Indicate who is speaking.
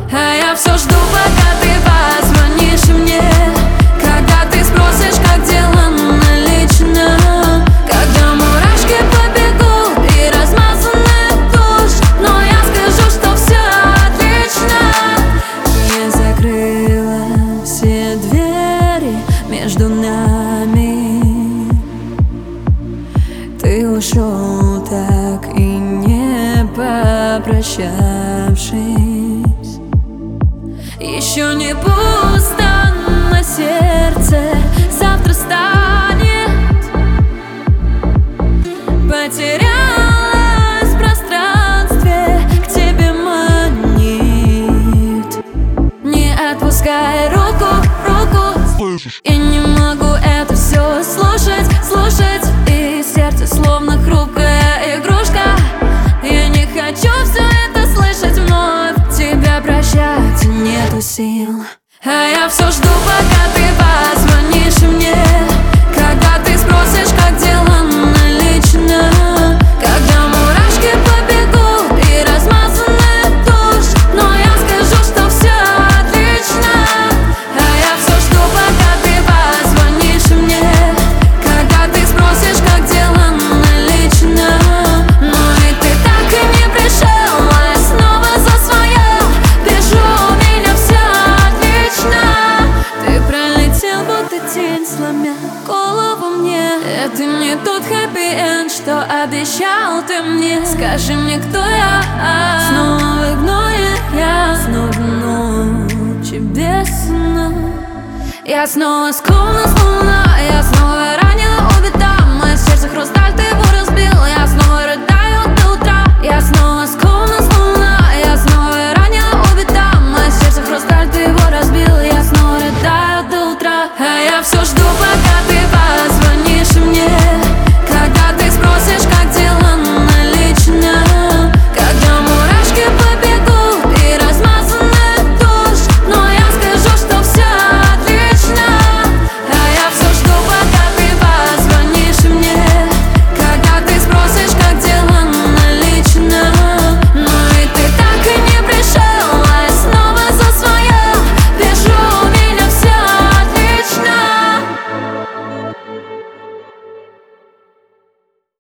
Speaker 1: А я все жду, пока ты позвонишь мне, когда ты спросишь, как дела лично, когда мурашки побегут и размазанная тушь. Но я скажу, что все отлично. Я закрыла все двери между нами. Ты ушел, так и не попрощавшись. Еще не пусто на сердце, завтра станет. Потерялась в пространстве, к тебе манит. Не отпускай руку,
Speaker 2: Слышишь?
Speaker 1: я не могу это все слушать, и сердце словно хрупкая игрушка. Я не хочу все это слышать вновь, тебя прощать нету сил. А я все жду, пока ты позвонишь мне, когда ты спросишь, как дела лично, когда мурашки побегут и размазанная тушь. Но я скажу, что все отлично. А я все жду, пока ты позвонишь мне, когда ты спросишь, как дела лично. Но и ты так и не пришел, а я снова за свое пишу, у меня все отлично. Ты пролетел, будто тень, сломя голову мне. Это не тот хэппи-энд, что обещал ты мне. Скажи мне, кто я? Снова в игноре я, снова ночи без сна. Я снова склонна, я снова